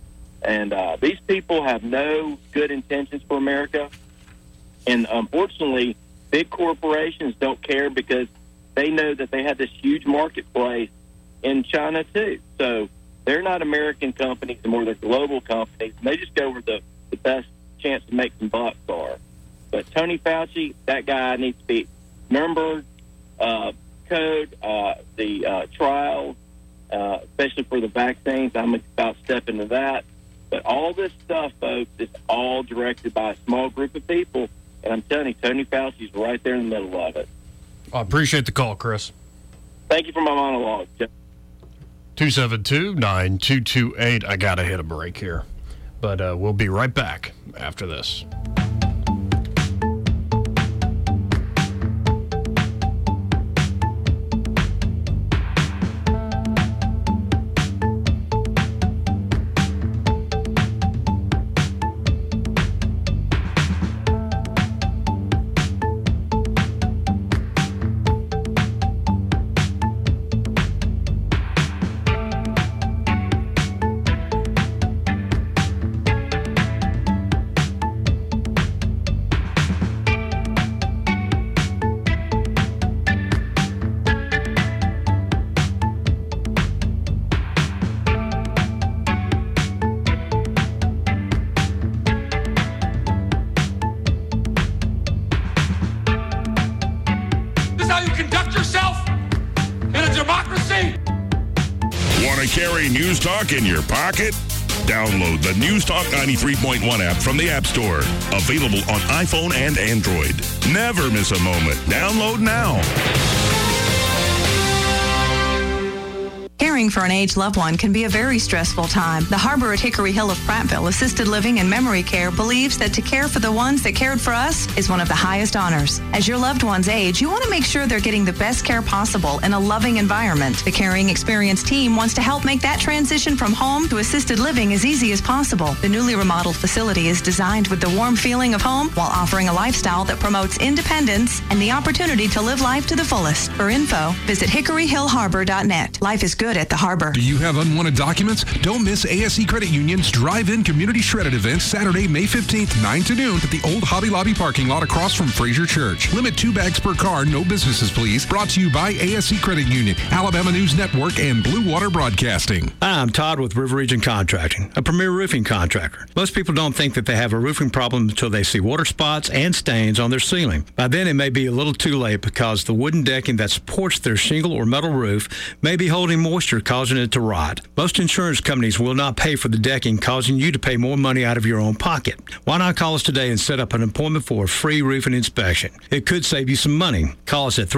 And these people have no good intentions for America. And unfortunately, big corporations don't care because they know that they have this huge marketplace in China too. So they're not American companies anymore; they're global companies, and they just go where the best chance to make some bucks are. But Tony Fauci, that guy needs to be numbered, code, the trials, especially for the vaccines. I'm about to step into that. But all this stuff, folks, is all directed by a small group of people. And I'm telling you, Tony Fauci's right there in the middle of it. I appreciate the call, Chris. Thank you for my monologue. 272-9228. I got to hit a break here. But we'll be right back after this. News Talk in your pocket? Download the News Talk 93.1 app from the App Store. Available on iPhone and Android. Never miss a moment. Download now. Caring for an aged loved one can be a very stressful time. The Harbor at Hickory Hill of Prattville Assisted Living and Memory Care believes that to care for the ones that cared for us is one of the highest honors. As your loved ones age, you want to make sure they're getting the best care possible in a loving environment. The Caring Experience team wants to help make that transition from home to assisted living as easy as possible. The newly remodeled facility is designed with the warm feeling of home while offering a lifestyle that promotes independence and the opportunity to live life to the fullest. For info, visit hickoryhillharbor.net. Life is good at the Harbor. Do you have unwanted documents? Don't miss ASE Credit Union's Drive-In Community Shredded event Saturday, May 15th, 9 to noon at the old Hobby Lobby parking lot across from Fraser Church. Limit 2 bags per car, no businesses, please. Brought to you by ASE Credit Union, Alabama News Network, and Blue Water Broadcasting. Hi, I'm Todd with River Region Contracting, a premier roofing contractor. Most people don't think that they have a roofing problem until they see water spots and stains on their ceiling. By then, it may be a little too late because the wooden decking that supports their shingle or metal roof may be holding moisture, causing it to rot. Most insurance companies will not pay for the decking, causing you to pay more money out of your own pocket. Why not call us today and set up an appointment for a free roofing inspection? It could save you some money. Call us at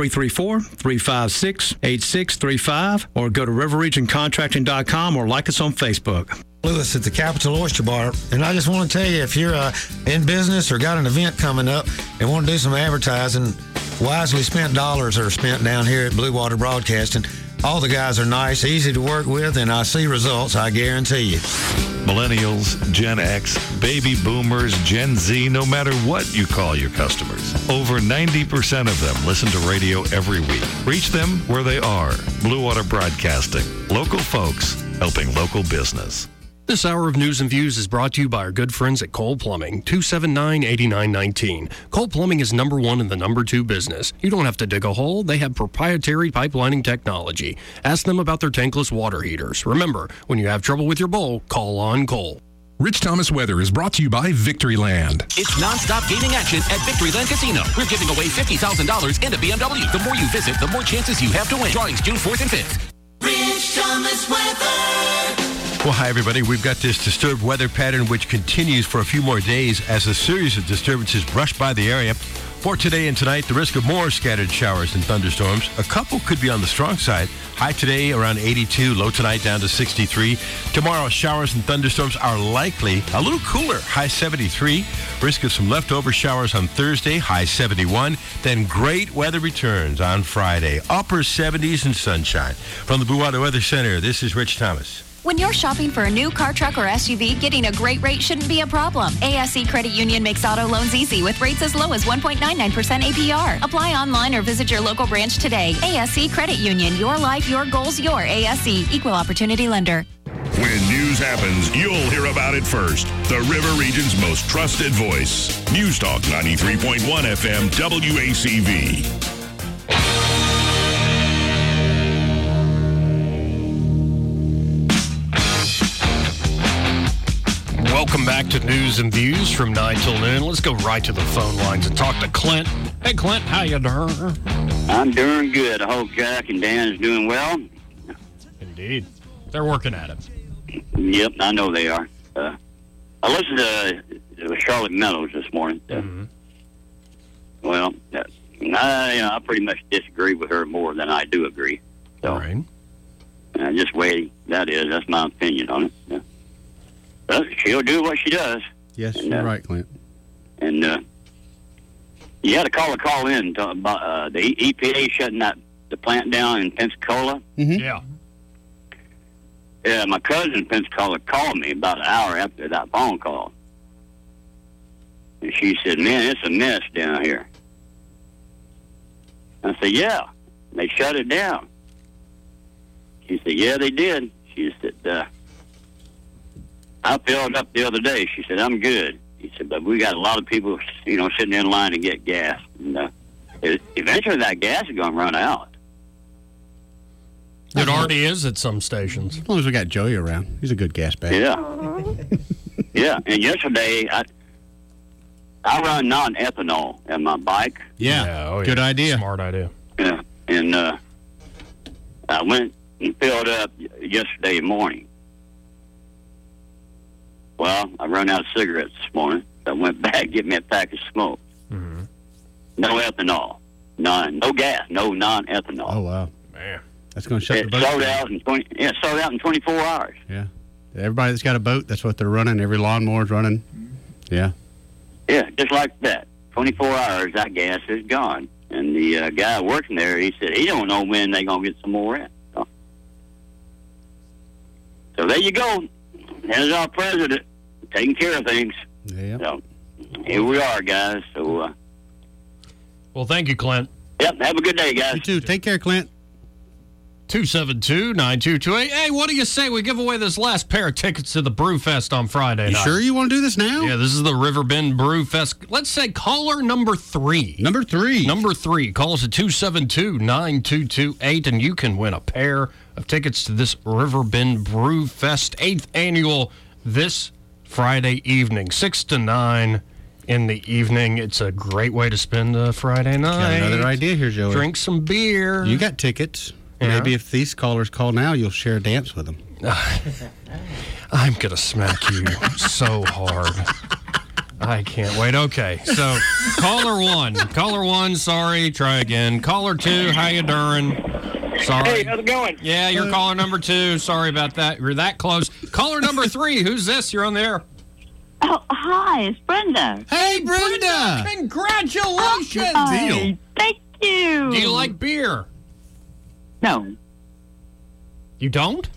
334-356-8635 or go to riverregioncontracting.com or like us on Facebook. Lewis at the Capital Oyster Bar, and I just want to tell you, if you're in business or got an event coming up and want to do some advertising, wisely spent dollars are spent down here at Blue Water Broadcasting. All the guys are nice, easy to work with, and I see results, I guarantee you. Millennials, Gen X, Baby Boomers, Gen Z, no matter what you call your customers. Over 90% of them listen to radio every week. Reach them where they are. Blue Water Broadcasting. Local folks helping local business. This hour of News and Views is brought to you by our good friends at Cole Plumbing, 279-8919. Cole Plumbing is number one in the number two business. You don't have to dig a hole. They have proprietary pipelining technology. Ask them about their tankless water heaters. Remember, when you have trouble with your bowl, call on Cole. Rich Thomas Weather is brought to you by Victoryland. It's nonstop gaming action at Victoryland Casino. We're giving away $50,000 in a BMW. The more you visit, the more chances you have to win. Drawings June 4th and 5th. Rich Thomas Weather. Well, hi, everybody. We've got this disturbed weather pattern which continues for a few more days as a series of disturbances brush by the area. For today and tonight, the risk of more scattered showers and thunderstorms. A couple could be on the strong side. High today around 82, low tonight down to 63. Tomorrow, showers and thunderstorms are likely. A little cooler, high 73. Risk of some leftover showers on Thursday, high 71. Then great weather returns on Friday, upper 70s and sunshine. From the Blue Water Weather Center, this is Rich Thomas. When you're shopping for a new car, truck, or SUV, getting a great rate shouldn't be a problem. ASE Credit Union makes auto loans easy with rates as low as 1.99% APR. Apply online or visit your local branch today. ASE Credit Union, your life, your goals, your ASE. Equal Opportunity Lender. When news happens, you'll hear about it first. The River Region's most trusted voice. News Talk 93.1 FM WACV. Welcome back to News and Views from 9 till noon. Let's go right to the phone lines and talk to Clint. Hey, Clint, how you doing? I'm doing good. I hope Jack and Dan is doing well. Indeed. They're working at it. Yep, I know they are. I listened to Charlotte Meadows this morning. Well, I pretty much disagree with her more than I do agree. So, all right. Just wait. That's my opinion on it. Yeah. Well, she'll do what she does. Yes, you're right, Clint. And you had a call in about the EPA shutting the plant down in Pensacola. Mm-hmm. Yeah. Yeah, my cousin in Pensacola called me about an hour after that phone call. And she said, man, it's a mess down here. I said, yeah, they shut it down. She said, yeah, they did. She said, I filled up the other day. She said, I'm good. He said, but we got a lot of people, sitting in line to get gas. And eventually that gas is going to run out. It already is at some stations. As long as we got Joey around. He's a good gas bag. Yeah. Yeah, and yesterday I run non-ethanol in my bike. Yeah, good idea. Smart idea. Yeah, and I went and filled up yesterday morning. Well, I run out of cigarettes this morning. So I went back to get me a pack of smoke. Mm-hmm. No ethanol. None. No gas. No non-ethanol. Oh, wow. Man. That's going to shut the boat sold down. out sold out in 24 hours. Yeah. Everybody that's got a boat, that's what they're running. Every lawnmower's running. Yeah. Yeah, just like that. 24 hours, that gas is gone. And the guy working there, he said he don't know when they're going to get some more in. So there you go. There's our president taking care of things. Yeah. So here we are, guys. So. Well, thank you, Clint. Yep. Have a good day, guys. You too. Take care, Clint. 272-9228. Hey, what do you say we give away this last pair of tickets to the Brewfest on Friday night? Sure you want to do this now? Yeah, this is the Riverbend Brewfest. Let's say caller number 3. Number 3. Number 3. Call us at 272-9228, and you can win a pair of tickets to this Riverbend Brewfest 8th annual this Friday evening, 6 to 9 in the evening. It's a great way to spend a Friday night. Got another idea here, Joey. Drink some beer. You got tickets. Yeah. Maybe if these callers call now, you'll share a dance with them. I'm going to smack you so hard. I can't wait. Okay, so caller 1, sorry, try again. Caller 2, how you doing? Sorry. Hey, how's it going? Yeah, you're caller number 2. Sorry about that. You're that close. Caller number 3, who's this? You're on the air. Oh, hi, it's Brenda. Hey, Brenda! Congratulations! Hi, thank you. Do you like beer? No. You don't?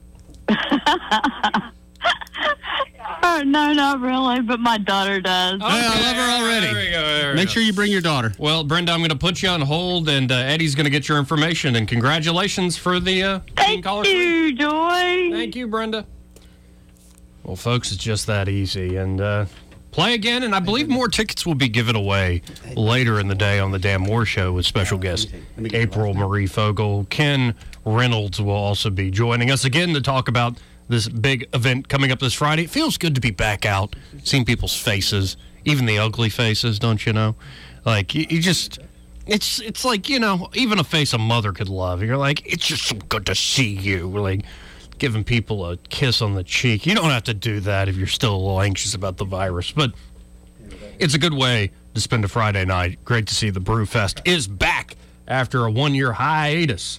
No, not really, but my daughter does. Okay, I love her already. There we go. Make sure you bring your daughter. Well, Brenda, I'm going to put you on hold, and Eddie's going to get your information. And congratulations for the Thank you, Joy. Thank you, Brenda. Well, folks, it's just that easy. And play again, and I believe more tickets will be given away later in the day on the Dan Moore Show with special guest April Marie Fogel. Ken Reynolds will also be joining us again to talk about this big event coming up this Friday. It feels good to be back out, seeing people's faces, even the ugly faces, don't you know? Like, you just, it's like, even a face a mother could love. You're like, it's just so good to see you. Like, giving people a kiss on the cheek. You don't have to do that if you're still a little anxious about the virus, but it's a good way to spend a Friday night. Great to see the Brewfest is back after a 1-year hiatus.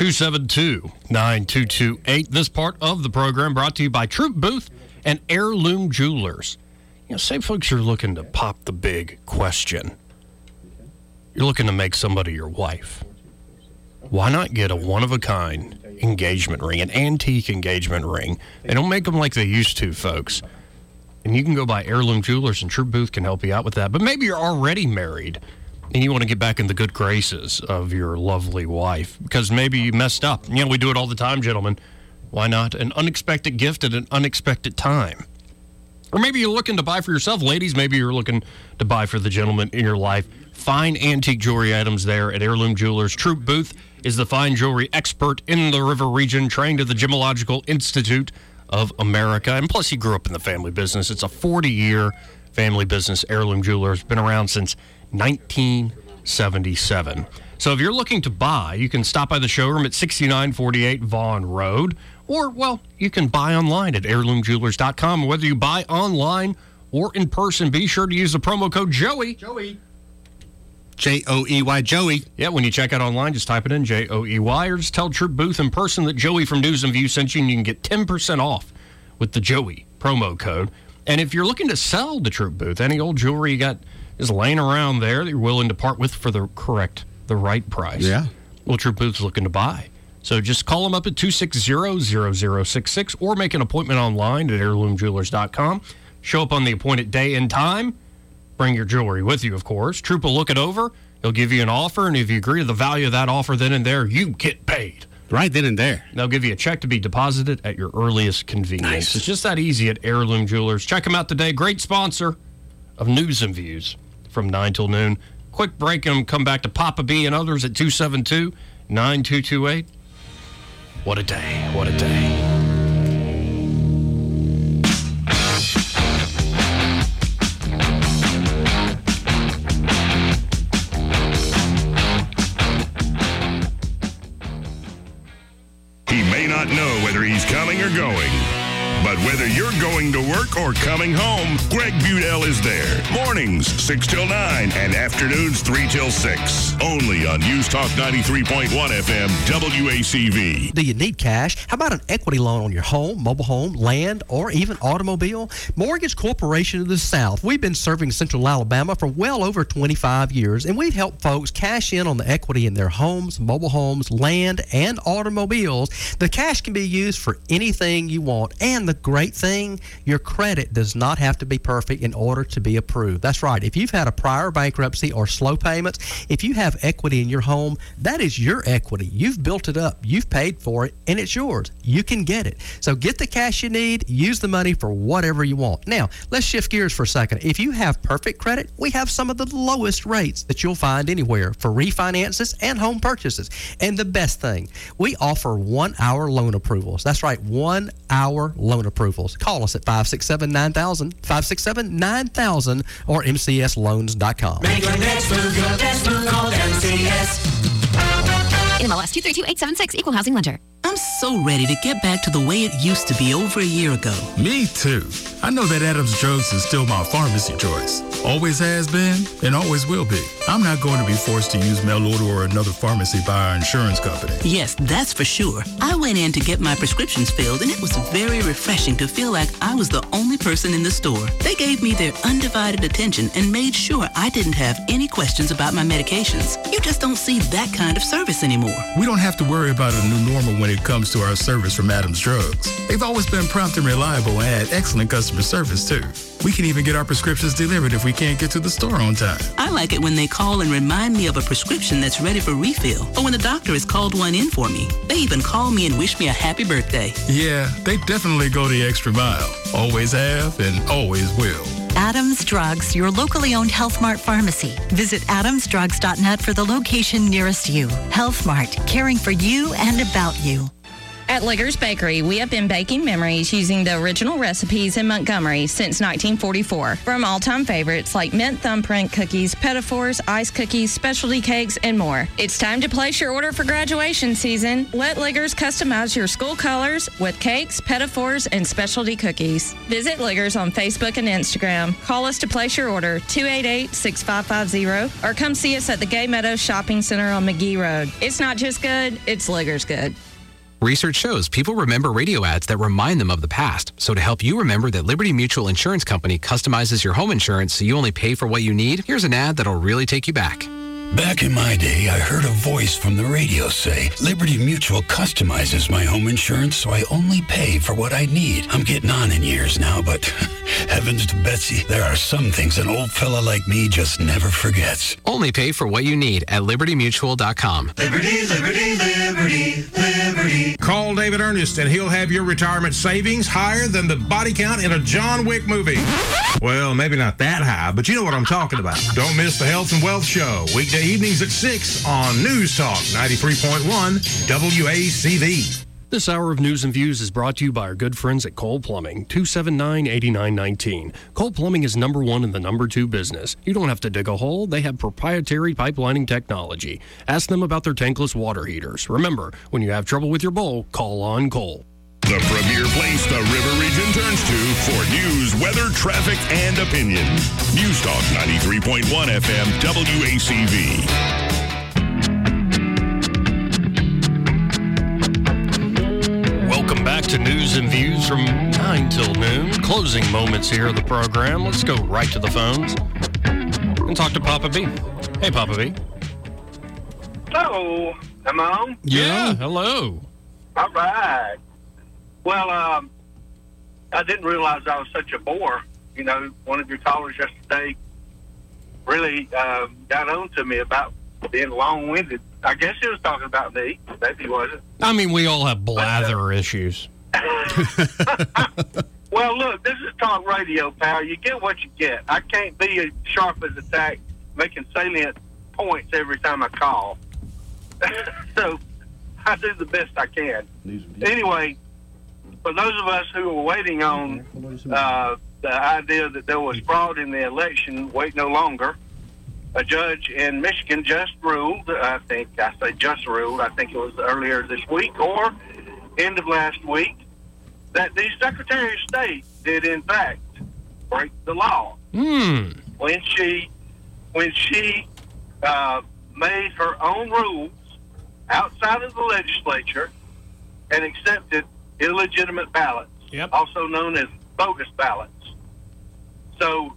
272-9228. This part of the program brought to you by Troop Booth and Heirloom Jewelers. Say folks you're looking to pop the big question. You're looking to make somebody your wife. Why not get a one-of-a-kind engagement ring, an antique engagement ring? They don't make them like they used to, folks. And you can go by Heirloom Jewelers, and Troop Booth can help you out with that. But maybe you're already married, and you want to get back in the good graces of your lovely wife because maybe you messed up. We do it all the time, gentlemen. Why not an unexpected gift at an unexpected time? Or maybe you're looking to buy for yourself. Ladies, maybe you're looking to buy for the gentleman in your life. Fine antique jewelry items there at Heirloom Jewelers. Troop Booth is the fine jewelry expert in the River region, trained at the Gemological Institute of America. And plus, he grew up in the family business. It's a 40-year family business. Heirloom Jewelers been around since 1977. So if you're looking to buy, you can stop by the showroom at 6948 Vaughan Road. Or, well, you can buy online at heirloomjewelers.com. Whether you buy online or in person, be sure to use the promo code Joey. Joey, Joey. Yeah, when you check out online, just type it in, Joey, or just tell Troop Booth in person that Joey from News and View sent you, and you can get 10% off with the Joey promo code. And if you're looking to sell the Troop Booth, any old jewelry you got is laying around there that you're willing to part with for the right price. Yeah. Well, Troop Booth's looking to buy. So just call them up at 260-0066 or make an appointment online at heirloomjewelers.com. Show up on the appointed day and time. Bring your jewelry with you, of course. Troop will look it over. He'll give you an offer, and if you agree to the value of that offer then and there, you get paid. Right then and there. They'll give you a check to be deposited at your earliest convenience. Nice. It's just that easy at Heirloom Jewelers. Check them out today. Great sponsor of News and Views from 9 till noon. Quick break and come back to Papa B and others at 272-9228. What a day. What a day. He may not know whether he's coming or going, but whether you're going to work or coming home, Greg Budell is there. Mornings, 6 till 9, and afternoons, 3 till 6. Only on News Talk 93.1 FM, WACV. Do you need cash? How about an equity loan on your home, mobile home, land, or even automobile? Mortgage Corporation of the South. We've been serving Central Alabama for well over 25 years, and we've helped folks cash in on the equity in their homes, mobile homes, land, and automobiles. The cash can be used for anything you want, and the great thing, your credit does not have to be perfect in order to be approved. That's right. If you've had a prior bankruptcy or slow payments, if you have equity in your home, that is your equity. You've built it up. You've paid for it, and it's yours. You can get it. So get the cash you need. Use the money for whatever you want. Now, let's shift gears for a second. If you have perfect credit, we have some of the lowest rates that you'll find anywhere for refinances and home purchases. And the best thing, we offer 1-hour loan approvals. That's right, 1-hour loan approvals. Call us at 567-9000, 567-9000, or mcsloans.com. Make your next move your best move. Call MCS. NMLS 232876, Equal Housing Lender. I'm so ready to get back to the way it used to be over a year ago. Me too. I know that Adams Drugs is still my pharmacy choice. Always has been and always will be. I'm not going to be forced to use mail order or another pharmacy by our insurance company. Yes, that's for sure. I went in to get my prescriptions filled, and it was very refreshing to feel like I was the only person in the store. They gave me their undivided attention and made sure I didn't have any questions about my medications. You just don't see that kind of service anymore. We don't have to worry about a new normal when it comes to our service from Adams Drugs. They've always been prompt and reliable and had excellent customer service too. We can even get our prescriptions delivered if we can't get to the store on time. I like it when they call and remind me of a prescription that's ready for refill, or when the doctor has called one in for me. They even call me and wish me a happy birthday. Yeah, they definitely go the extra mile. Always have and always will. Adams Drugs, your locally owned Health Mart pharmacy. Visit adamsdrugs.net for the location nearest you. Health Mart, caring for you and about you. At Liggers Bakery, we have been baking memories using the original recipes in Montgomery since 1944. From all-time favorites like mint thumbprint cookies, petitfours, ice cookies, specialty cakes, and more. It's time to place your order for graduation season. Let Liggers customize your school colors with cakes, petitfours, and specialty cookies. Visit Liggers on Facebook and Instagram. Call us to place your order, 288-6550, or come see us at the Gay Meadows Shopping Center on McGee Road. It's not just good, it's Liggers good. Research shows people remember radio ads that remind them of the past. So to help you remember that Liberty Mutual Insurance Company customizes your home insurance so you only pay for what you need, here's an ad that'll really take you back. Back in my day, I heard a voice from the radio say, Liberty Mutual customizes my home insurance so I only pay for what I need. I'm getting on in years now, but heavens to Betsy, there are some things an old fella like me just never forgets. Only pay for what you need at libertymutual.com. Liberty, liberty, liberty, liberty. Call David Ernest and he'll have your retirement savings higher than the body count in a John Wick movie. Well, maybe not that high, but you know what I'm talking about. Don't miss the Health and Wealth Show, weekday evenings at 6 on News Talk 93.1 WACV. This hour of News and Views is brought to you by our good friends at Cole Plumbing, 279-8919. Cole Plumbing is number one in the number two business. You don't have to dig a hole. They have proprietary pipelining technology. Ask them about their tankless water heaters. Remember, when you have trouble with your bowl, call on Cole. The premier place the River Region turns to for news, weather, traffic, and opinion. News Talk 93.1 FM WACV. Welcome back to News and Views from 9 till noon. Closing moments here of the program. Let's go right to the phones and talk to Papa B. Hey, Papa B. Hello. Am I on? Yeah, hello. All right. Well, I didn't realize I was such a bore. You know, one of your callers yesterday really got on to me about being long-winded. I guess he was talking about me. Maybe he wasn't. I mean, we all have blather issues. Well, look, this is talk radio, pal. You get what you get. I can't be as sharp as a tack, making salient points every time I call. So I do the best I can. Anyway, for those of us who were waiting on the idea that there was fraud in the election, wait no longer. A judge in Michigan just ruled, I think it was earlier this week or end of last week, that the Secretary of State did in fact break the law. When she made her own rules outside of the legislature and accepted illegitimate ballots, also known as bogus ballots. So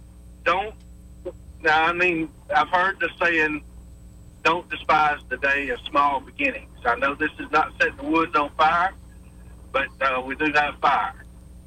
I've heard the saying, don't despise the day of small beginnings. I know this is not setting the woods on fire, but we do have fire.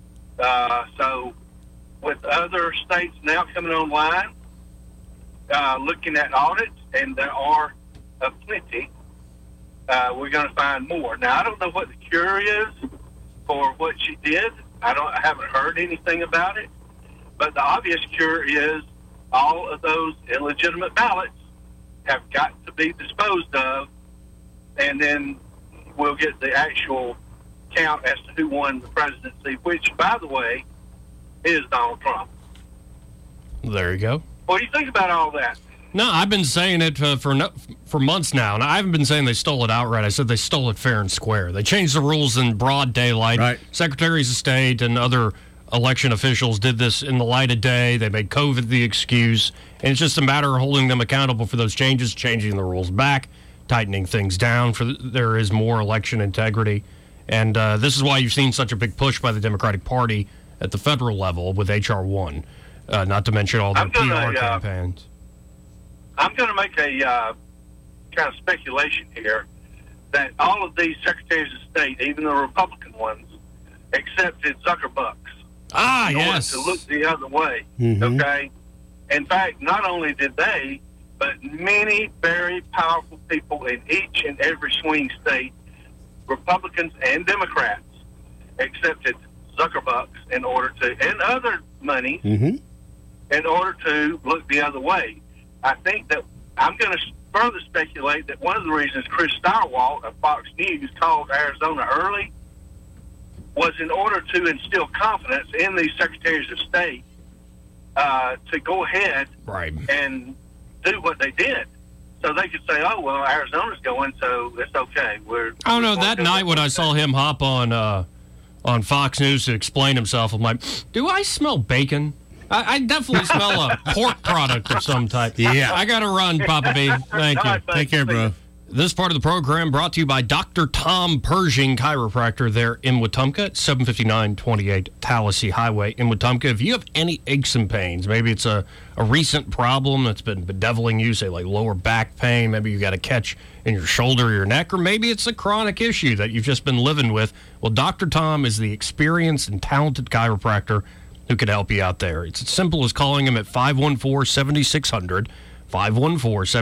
So with other states now coming online, looking at audits, and there are plenty, we're going to find more. Now, I don't know what the cure is for what she did. I haven't heard anything about it. But the obvious cure is all of those illegitimate ballots have got to be disposed of, and then we'll get the actual count as to who won the presidency, which, by the way, is Donald Trump. There you go. What do you think about all that? No, I've been saying it for months now, and I haven't been saying they stole it outright. I said they stole it fair and square. They changed the rules in broad daylight. Right. Secretaries of State and other election officials did this in the light of day. They made COVID the excuse, and it's just a matter of holding them accountable for those changes, changing the rules back, tightening things down. There is more election integrity, and this is why you've seen such a big push by the Democratic Party at the federal level with H.R. 1, not to mention all the PR campaigns. I'm going to make a kind of speculation here that all of these secretaries of state, even the Republican ones, accepted Zuckerbucks. Ah, yes. To look the other way, okay? In fact, not only did they, but many very powerful people in each and every swing state, Republicans and Democrats, accepted Zuckerbucks in order to, and other money, in order to look the other way. I think that I'm going to further speculate that one of the reasons Chris Stirewalt of Fox News called Arizona early was in order to instill confidence in these secretaries of state to go ahead and do what they did. So they could say, oh, well, Arizona's going, so it's okay. I don't know. That night when I saw him hop on Fox News to explain himself, I'm like, do I smell bacon? I definitely smell a pork product of some type. Yeah. I got to run, Papa B. Thank you. Take care, bro. This part of the program brought to you by Dr. Tom Pershing Chiropractor there in Wetumpka at 75928 Tallahassee Highway in Wetumpka. If you have any aches and pains, maybe it's a recent problem that's been bedeviling you, say like lower back pain, maybe you got a catch in your shoulder or your neck, or maybe it's a chronic issue that you've just been living with, well, Dr. Tom is the experienced and talented chiropractor who could help you out there. It's as simple as calling him at 514-7600, 514-7600.